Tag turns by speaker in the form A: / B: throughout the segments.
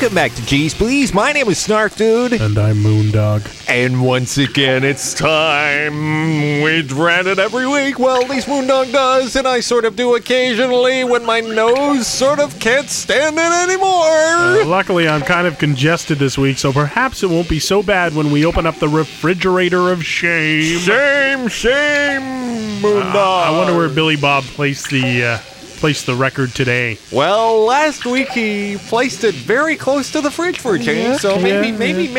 A: Welcome back to Geez Please. My name is Snark Dude.
B: And I'm Moondog.
A: And once again, it's time. We dread it every week. Well, at least Moondog does, and I sort of do occasionally when my nose sort of can't stand it anymore.
B: Luckily, I'm kind of congested this week, so perhaps it won't be so bad when we open up the refrigerator of shame.
A: Shame, Moondog.
B: I wonder where Billy Bob placed the record today.
A: Well, last week he placed it very close to the fridge for a change, so maybe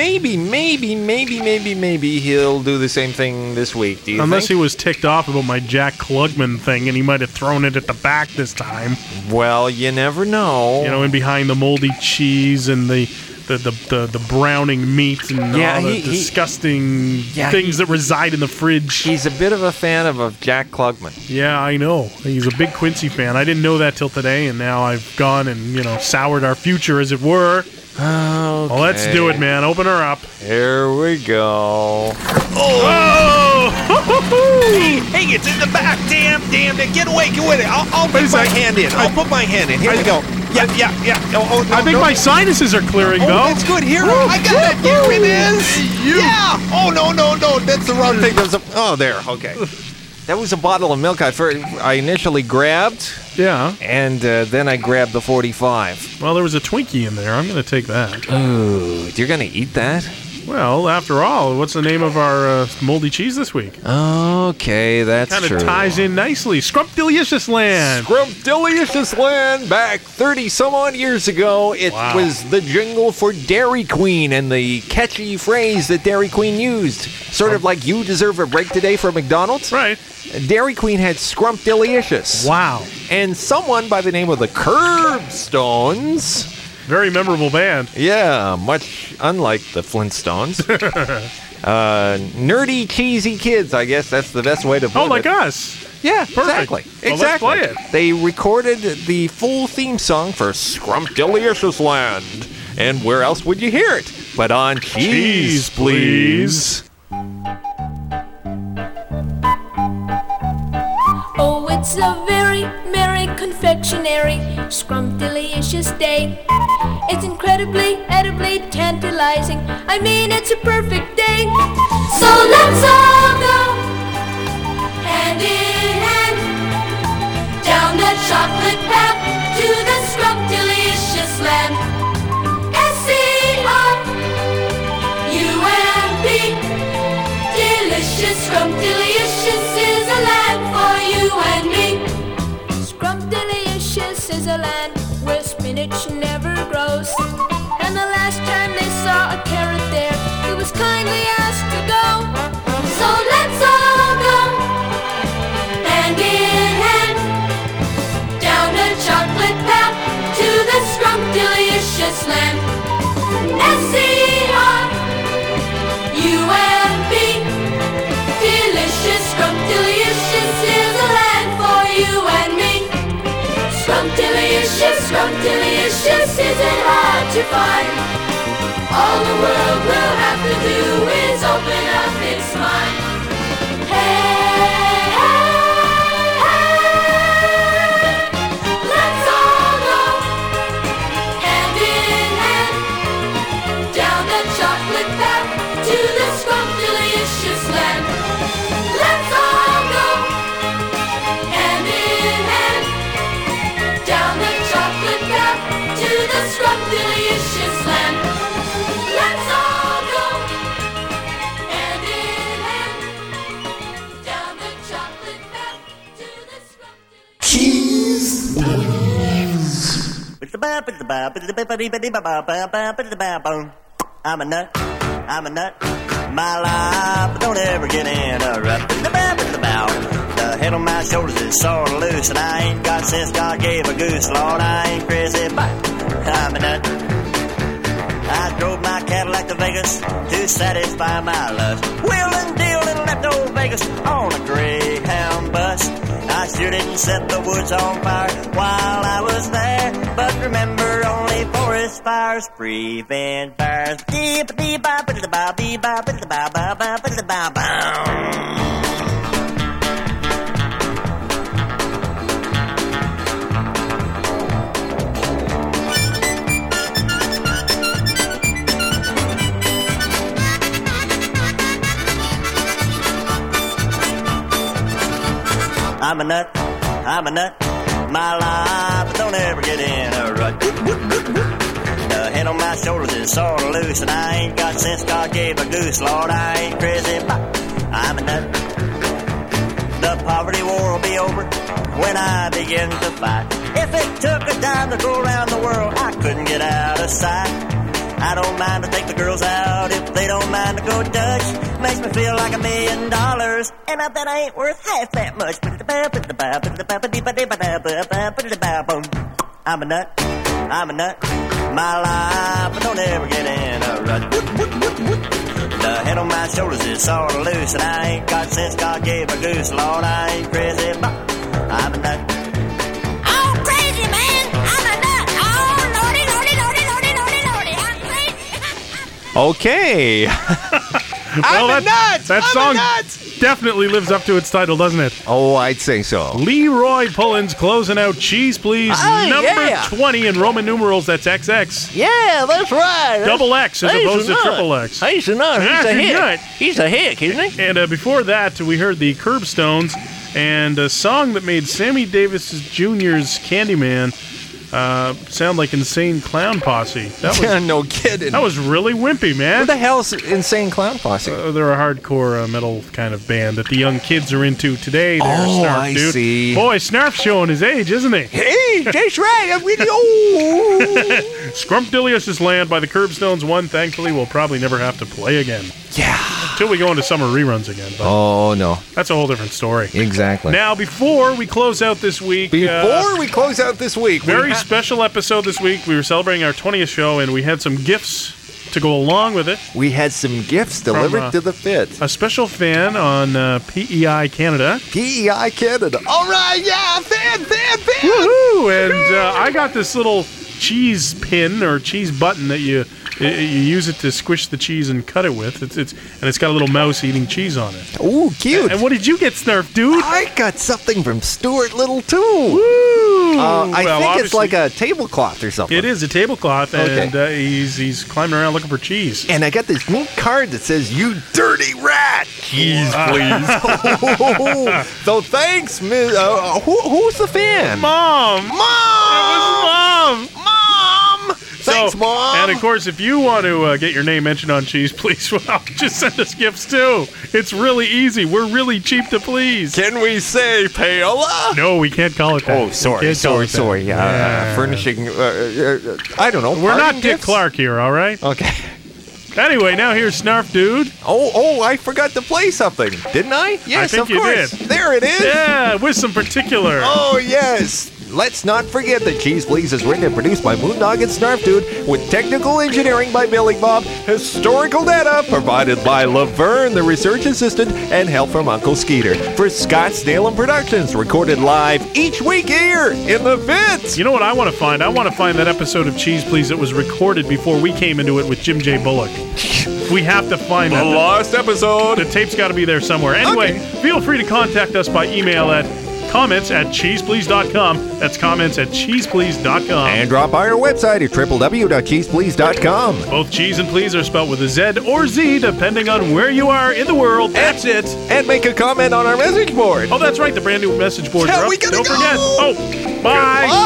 A: he'll do the same thing this week. Do you
B: Unless
A: think?
B: he was ticked off about my Jack Klugman thing, and he might have thrown it at the back this time.
A: Well, you never know.
B: You know, in behind the moldy cheese and the browning meat and all the disgusting things that reside in the fridge.
A: He's a bit of a fan of Jack Klugman.
B: Yeah, I know. He's a big Quincy fan. I didn't know that till today, and now I've gone and, soured our future, as it were.
A: Okay.
B: Well, let's do it, man. Open her up.
A: Here we go.
B: Oh!
A: Hey, it's in the back. Damn it. Get away. I'll put my hand in. Here we go. Yeah. Oh, no,
B: I think my sinuses are clearing, though.
A: That's good. Here, I got that. Here it is. Yeah. Oh, no. That's the wrong thing. There. Okay. That was a bottle of milk I initially grabbed.
B: Yeah.
A: And then I grabbed the 45.
B: Well, there was a Twinkie in there. I'm going to take that.
A: Oh, you're going to eat that?
B: Well, after all, what's the name of our moldy cheese this week?
A: Okay, that's true.
B: Kind of ties in nicely. Scrumptious Land.
A: Scrumptious Land. Back 30-some-odd years ago, it was the jingle for Dairy Queen and the catchy phrase that Dairy Queen used. Sort of like you deserve a break today from McDonald's.
B: Right.
A: Dairy Queen had Scrumptious.
B: Wow.
A: And someone by the name of the Curbstones...
B: Very memorable band.
A: Yeah, much unlike the Flintstones. Nerdy, cheesy kids, I guess that's the best way to put it.
B: Oh, like us.
A: Yeah,
B: perfect.
A: Exactly.
B: Well, let's play it.
A: They recorded the full theme song for Scrumptious Land. And where else would you hear it but on Cheese Please?
C: Oh, it's a very merry confectionery scrumptious day. It's incredibly, edibly tantalizing. I mean, it's a perfect day. So let's all go hand in hand down the chocolate path to the scrumptious land. S-C-R-U-M-P, delicious, scrumptious is a land for you and me. Scrumptious is a land where spinach never grows. And the last time they saw a carrot there, it was kindly asked to go. So let's all go hand in hand down the chocolate path to the scrumptious land. S-C-R-U-M-P, delicious, scrumptious is a land for you and me. Scrumptious isn't hard to find. All the world will have to do is open up its mind. Hey, let's all go hand in hand down the chocolate path to the scrumptious land. Let's all go hand in hand down the chocolate path to the scrumptious land. Let's all go hand in hand down the chocolate path to the scrumptious.
D: Cheese I'm a nut. My life don't ever get interrupted. The head on my shoulders is sort of loose, and I ain't got sense God gave a goose. Lord, I ain't crazy, but I'm a nut. I drove my Cadillac to Vegas to satisfy my lust. Wheeling, dealing, left old Vegas on a Greyhound bus. I sure didn't set the woods on fire while I was there, but remember, only forest fires prevent fires. I'm a nut, my life don't ever get in a rut. The head on my shoulders is sort of loose, and I ain't got sense God gave a goose. Lord, I ain't crazy, but I'm a nut. The poverty war will be over when I begin to fight. If it took a dime to go around the world, I couldn't get out of sight. I don't mind to take the girls out if they don't mind to go Dutch. Makes me feel like $1 million, and I bet I ain't worth half that much. I'm a nut, my life don't ever get in a rut. The head on my shoulders is sort of loose, and I ain't got sense God gave a goose. Lord, I ain't crazy, but I'm a nut.
C: Oh, crazy man, I'm a nut. Oh, lordy, I'm crazy.
A: Okay.
B: Well,
A: I'm a nut.
B: That song definitely lives up to its title, doesn't it?
A: Oh, I'd say so.
B: Leroy Pullins closing out Cheese Please, number 20 in Roman numerals. That's XX.
A: Yeah, that's right.
B: Double X as opposed to triple X.
A: He's a nut. He's a hit. He's a hick, isn't he?
B: And before that, we heard the Curbstones and a song that made Sammy Davis Jr.'s Candyman sound like Insane Clown Posse. That was
A: no kidding.
B: That was really wimpy, man.
A: What the hell's Insane Clown Posse?
B: They're a hardcore metal kind of band that the young kids are into today. They're Snarf,
A: I
B: dude.
A: See.
B: Boy, Snarf's showing his age, isn't he?
A: Hey, that's right. I'm really old.
B: Scrumptious Land by the Curbstones won. Thankfully, we'll probably never have to play again.
A: Yeah.
B: Until we go into summer reruns again. But
A: oh, no.
B: That's a whole different story.
A: Exactly.
B: Now, before we close out this week...
A: Very
B: special episode this week. We were celebrating our 20th show, and we had some gifts to go along with it.
A: We had some gifts delivered to the Fit.
B: A special fan on PEI Canada.
A: PEI Canada. All right, yeah, fan.
B: Woohoo! And I got this little cheese pin or cheese button that you use it to squish the cheese and cut it with. It's got a little mouse eating cheese on it.
A: Ooh, cute.
B: And what did you get, Snarf, dude?
A: I got something from Stuart Little, too.
B: Woo!
A: I think it's like a tablecloth or something.
B: It is a tablecloth, and he's climbing around looking for cheese.
A: And I got this neat card that says, "You dirty rat." Cheese, please. So thanks, Miss. Who's the fan?
B: Mom.
A: It was
B: Mom.
A: Thanks, Mom.
B: And, of course, if you want to get your name mentioned on Cheese Please, well, just send us gifts, too. It's really easy. We're really cheap to please.
A: Can we say payola?
B: No, we can't call it that.
A: Oh, sorry. Furnishing, I don't know.
B: We're not Dick Clark here, all right?
A: Okay.
B: Anyway, now here's Snarf, dude.
A: Oh, I forgot to play something, didn't I? Yes,
B: I think
A: of course.
B: Did.
A: There it is.
B: Yeah, with some particular.
A: Oh, yes. Let's not forget that Cheese Please is written and produced by Moondog and Snarf Dude, with technical engineering by Billy Bob, historical data provided by Laverne, the research assistant, and help from Uncle Skeeter. For Scottsdale and Productions, recorded live each week here in the Fit.
B: You know what I want to find? I want to find that episode of Cheese Please that was recorded before we came into it with Jim J. Bullock. We have to find
A: the lost episode.
B: The tape's got to be there somewhere. Anyway, Feel free to contact us by email at comments@cheeseplease.com. That's comments@cheeseplease.com.
A: And drop by our website at www.cheeseplease.com.
B: Both cheese and please are spelled with a Z or Z, depending on where you are in the world. That's it.
A: And make a comment on our message board.
B: Oh, that's right. The brand new message boards are up.
A: We gotta
B: Don't
A: go.
B: forget. Oh, bye.